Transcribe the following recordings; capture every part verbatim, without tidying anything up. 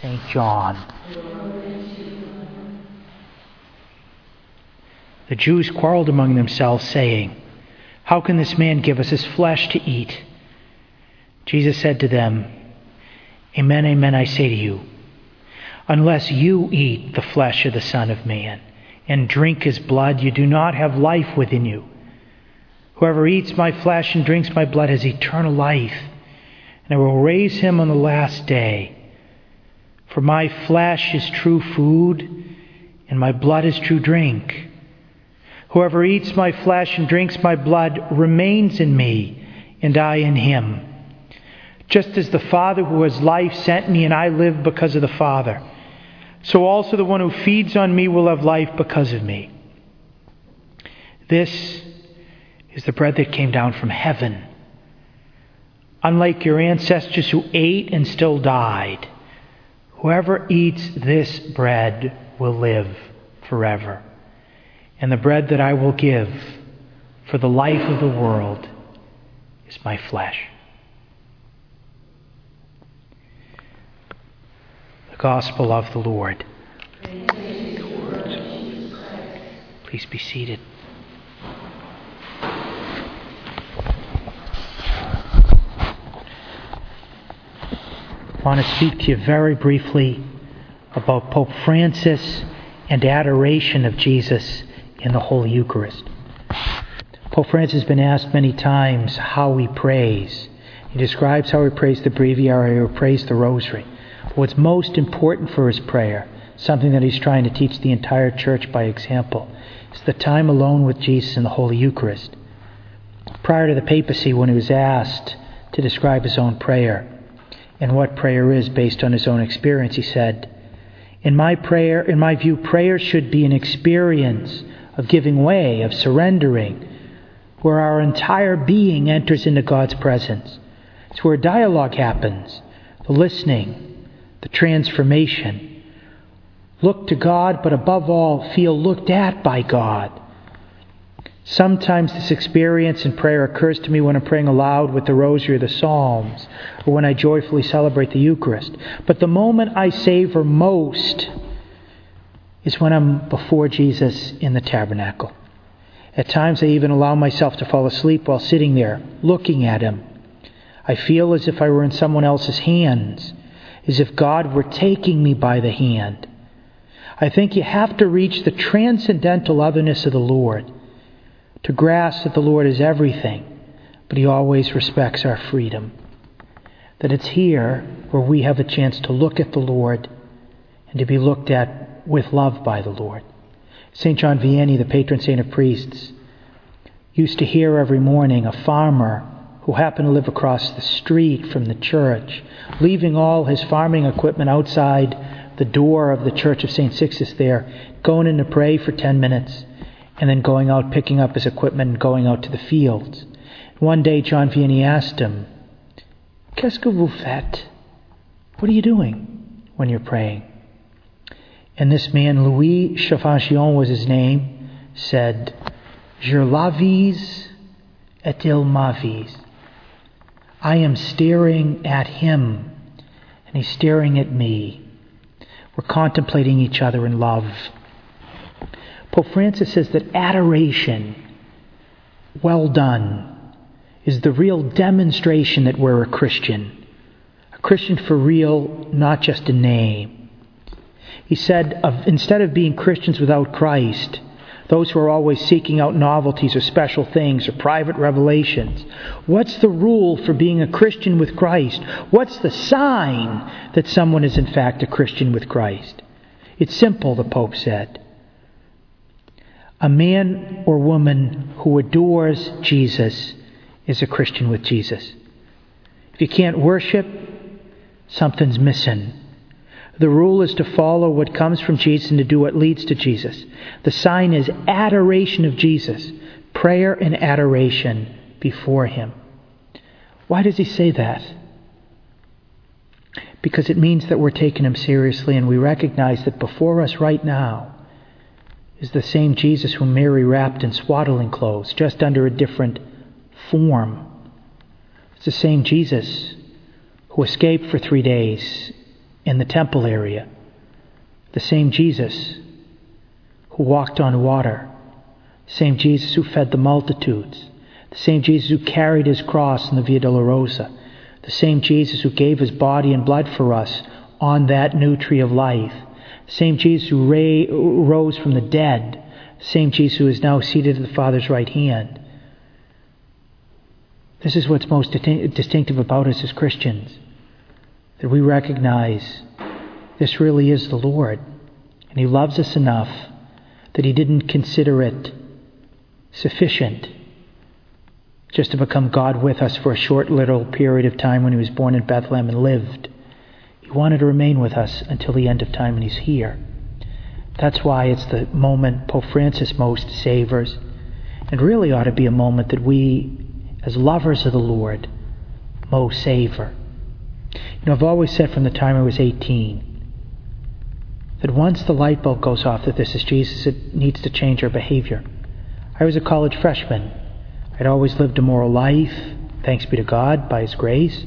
Saint John. The Jews quarreled among themselves, saying, "How can this man give us his flesh to eat?" Jesus said to them, "Amen, amen, I say to you, unless you eat the flesh of the Son of Man and drink his blood, you do not have life within you. Whoever eats my flesh and drinks my blood has eternal life, and I will raise him on the last day. For my flesh is true food, and my blood is true drink. Whoever eats my flesh and drinks my blood remains in me, and I in him. Just as the Father who has life sent me, and I live because of the Father, so also the one who feeds on me will have life because of me. This is the bread that came down from heaven. Unlike your ancestors who ate and still died, whoever eats this bread will live forever. And the bread that I will give for the life of the world is my flesh." The Gospel of the Lord. Please be seated. I want to speak to you very briefly about Pope Francis and adoration of Jesus in the Holy Eucharist. Pope Francis has been asked many times how he prays. He describes how he prays the breviary or prays the rosary. But what's most important for his prayer, something that he's trying to teach the entire church by example, is the time alone with Jesus in the Holy Eucharist. Prior to the papacy, when he was asked to describe his own prayer and what prayer is based on his own experience, he said, In my prayer, in my view, prayer should be an experience of giving way, of surrendering, where our entire being enters into God's presence. It's where dialogue happens, the listening, the transformation. Look to God, but above all, feel looked at by God. Sometimes this experience in prayer occurs to me when I'm praying aloud with the Rosary or the Psalms, or when I joyfully celebrate the Eucharist. But the moment I savor most is when I'm before Jesus in the tabernacle. At times I even allow myself to fall asleep while sitting there, looking at Him. I feel as if I were in someone else's hands, as if God were taking me by the hand. I think you have to reach the transcendental otherness of the Lord to grasp that the Lord is everything, but He always respects our freedom. That it's here where we have a chance to look at the Lord and to be looked at with love by the Lord. Saint John Vianney, the patron saint of priests, used to hear every morning a farmer who happened to live across the street from the church, leaving all his farming equipment outside the door of the Church of Saint Sixtus there, going in to pray for ten minutes, and then going out, picking up his equipment and going out to the fields. One day John Vianney asked him, "Qu'est-ce que vous faites? What are you doing when you're praying?" And this man, Louis Chavanchion was his name, said, "Je l'avise et il m'avise." I am staring at him, and he's staring at me. We're contemplating each other in love. Pope Francis says that adoration, well done, is the real demonstration that we're a Christian. A Christian for real, not just a name. He said, of, instead of being Christians without Christ, those who are always seeking out novelties or special things or private revelations, what's the rule for being a Christian with Christ? What's the sign that someone is in fact a Christian with Christ? It's simple, the Pope said. A man or woman who adores Jesus is a Christian with Jesus. If you can't worship, something's missing. The rule is to follow what comes from Jesus and to do what leads to Jesus. The sign is adoration of Jesus, prayer and adoration before Him. Why does he say that? Because it means that we're taking Him seriously and we recognize that before us right now is the same Jesus whom Mary wrapped in swaddling clothes, just under a different form. It's the same Jesus who escaped for three days in the temple area. The same Jesus who walked on water. The same Jesus who fed the multitudes. The same Jesus who carried his cross in the Via Dolorosa. The same Jesus who gave his body and blood for us on that new tree of life. The same Jesus who ra- rose from the dead. The same Jesus who is now seated at the Father's right hand. This is what's most distinctive about us as Christians. That we recognize this really is the Lord. And he loves us enough that he didn't consider it sufficient just to become God with us for a short little period of time when he was born in Bethlehem and lived. He wanted to remain with us until the end of time, and he's here. That's why it's the moment Pope Francis most savors, and really ought to be a moment that we, as lovers of the Lord, most savor. You know, I've always said from the time I was eighteen that once the light bulb goes off that this is Jesus, it needs to change our behavior. I was a college freshman. I'd always lived a moral life, thanks be to God, by his grace.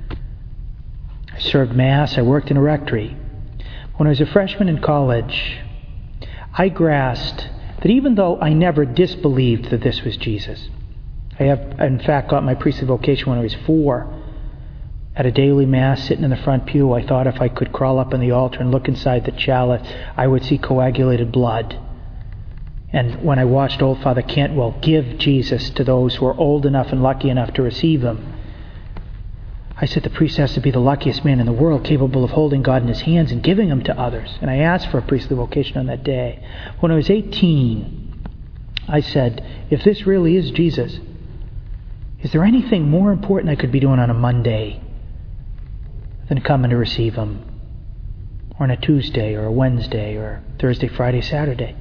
I served Mass, I worked in a rectory. When I was a freshman in college, I grasped that even though I never disbelieved that this was Jesus, I have, in fact, got my priestly vocation when I was four. At a daily Mass, sitting in the front pew, I thought if I could crawl up on the altar and look inside the chalice, I would see coagulated blood. And when I watched old Father Cantwell give Jesus to those who are old enough and lucky enough to receive him, I said the priest has to be the luckiest man in the world, capable of holding God in his hands and giving him to others. And I asked for a priestly vocation on that day. When I was eighteen, I said, if this really is Jesus, is there anything more important I could be doing on a Monday than coming to receive him? Or on a Tuesday or a Wednesday or Thursday, Friday, Saturday?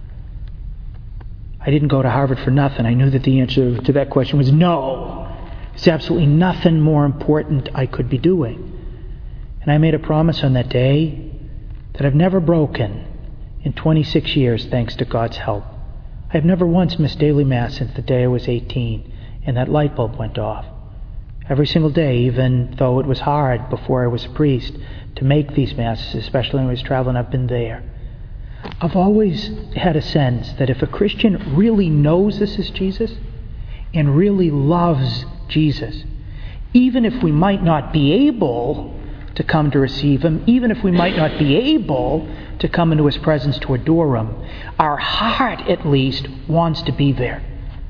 I didn't go to Harvard for nothing. I knew that the answer to that question was no. There's absolutely nothing more important I could be doing. And I made a promise on that day that I've never broken in twenty-six years, thanks to God's help. I've never once missed daily Mass since the day I was eighteen and that light bulb went off. Every single day, even though it was hard before I was a priest to make these Masses, especially when I was traveling, I've been there. I've always had a sense that if a Christian really knows this is Jesus and really loves Jesus, even if we might not be able to come to receive him, even if we might not be able to come into his presence to adore him, our heart at least wants to be there.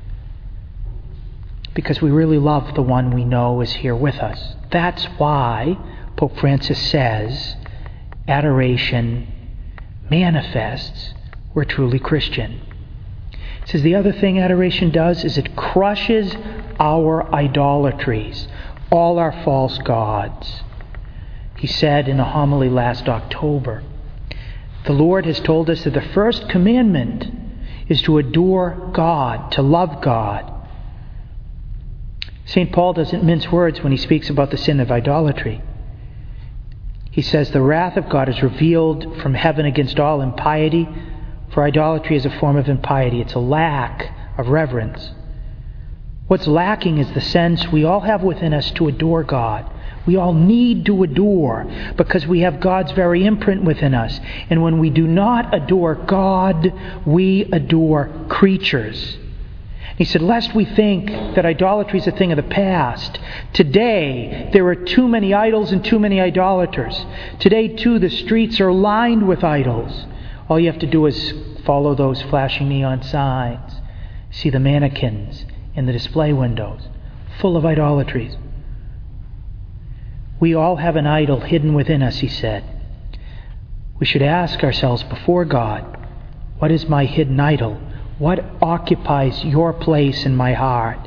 Because we really love the one we know is here with us. That's why Pope Francis says adoration manifests we're truly Christian. He says the other thing adoration does is it crushes our idolatries, all our false gods. He said in a homily last October, the Lord has told us that the first commandment is to adore God, to love God. Saint Paul doesn't mince words when he speaks about the sin of idolatry. He says the wrath of God is revealed from heaven against all impiety, for idolatry is a form of impiety. It's a lack of reverence. What's lacking is the sense we all have within us to adore God. We all need to adore because we have God's very imprint within us. And when we do not adore God, we adore creatures. He said, lest we think that idolatry is a thing of the past. Today, there are too many idols and too many idolaters. Today, too, the streets are lined with idols. All you have to do is follow those flashing neon signs. See the mannequins in the display windows, full of idolatries. We all have an idol hidden within us, he said. We should ask ourselves before God, what is my hidden idol? What occupies your place in my heart?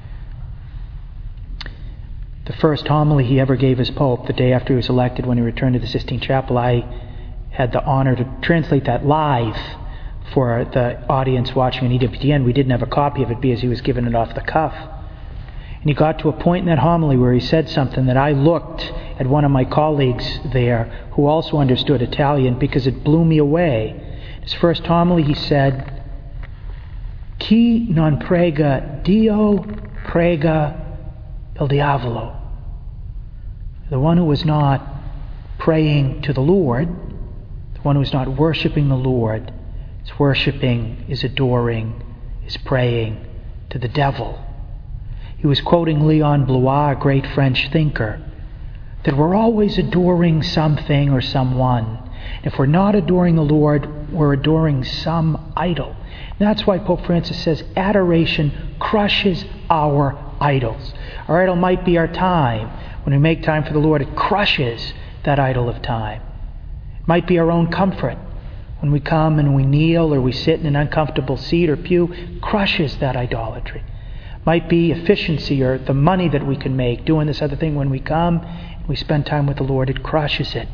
The first homily he ever gave as Pope, the day after he was elected when he returned to the Sistine Chapel, I had the honor to translate that live for the audience watching on E W T N. We didn't have a copy of it because he was given it off the cuff. And he got to a point in that homily where he said something that I looked at one of my colleagues there who also understood Italian because it blew me away. His first homily he said, Chi non prega Dio, prega il diavolo. The one who was not praying to the Lord. The one who's not worshiping the Lord is worshiping, is adoring, is praying to the devil. He was quoting Leon Blois, a great French thinker, that we're always adoring something or someone. If we're not adoring the Lord, we're adoring some idol. And that's why Pope Francis says adoration crushes our idols. Our idol might be our time. When we make time for the Lord, it crushes that idol of time. It might be our own comfort. When we come and we kneel or we sit in an uncomfortable seat or pew, it crushes that idolatry. It might be efficiency or the money that we can make doing this other thing. When we come and we spend time with the Lord, it crushes it.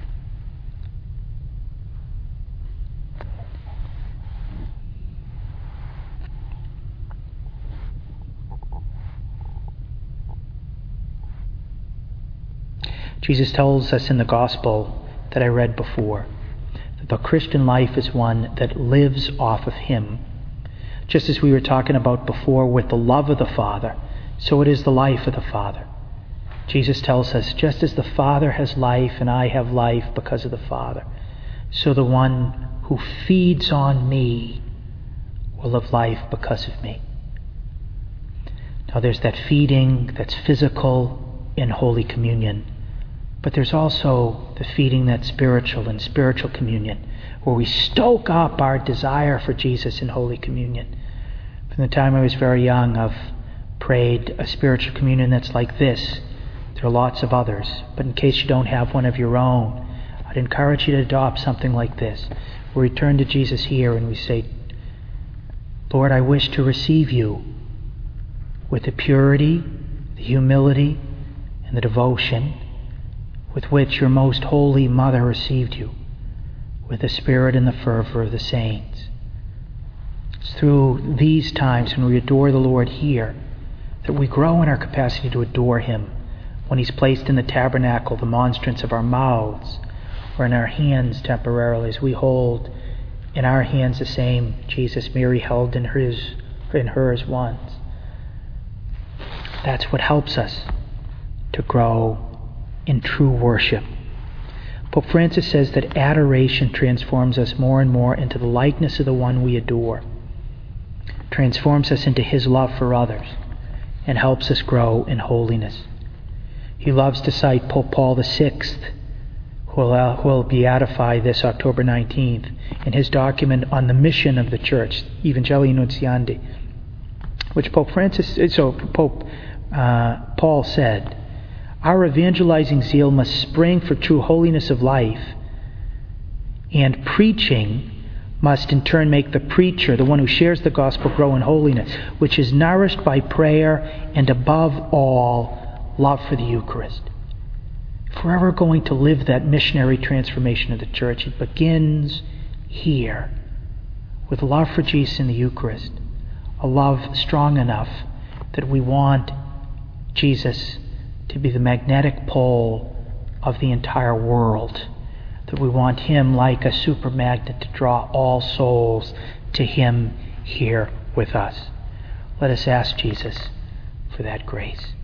Jesus tells us in the gospel that I read before that the Christian life is one that lives off of Him. Just as we were talking about before with the love of the Father, so it is the life of the Father. Jesus tells us, just as the Father has life and I have life because of the Father, so the one who feeds on me will have life because of me. Now there's that feeding that's physical in Holy Communion. But there's also the feeding that's spiritual in spiritual communion, where we stoke up our desire for Jesus in Holy Communion. From the time I was very young, I've prayed a spiritual communion that's like this. There are lots of others, but in case you don't have one of your own, I'd encourage you to adopt something like this, where we turn to Jesus here and we say, Lord, I wish to receive you with the purity, the humility, and the devotion with which your most holy Mother received you, with the spirit and the fervor of the saints. It's through these times when we adore the Lord here that we grow in our capacity to adore Him when He's placed in the tabernacle, the monstrance of our mouths, or in our hands temporarily as we hold in our hands the same Jesus Mary held in hers, in hers once. That's what helps us to grow in true worship. Pope Francis says that adoration transforms us more and more into the likeness of the one we adore, transforms us into His love for others, and helps us grow in holiness. He loves to cite Pope Paul the Sixth, who will, who will beatify this October nineteenth, in his document on the mission of the Church, Evangelii Nuntiandi, which Pope Francis, so Pope uh, Paul said, our evangelizing zeal must spring for true holiness of life, and preaching must in turn make the preacher, the one who shares the gospel, grow in holiness, which is nourished by prayer and above all, love for the Eucharist. If we're ever going to live that missionary transformation of the Church, it begins here with love for Jesus in the Eucharist, a love strong enough that we want Jesus to be the magnetic pole of the entire world, that we want Him like a super magnet to draw all souls to Him here with us. Let us ask Jesus for that grace.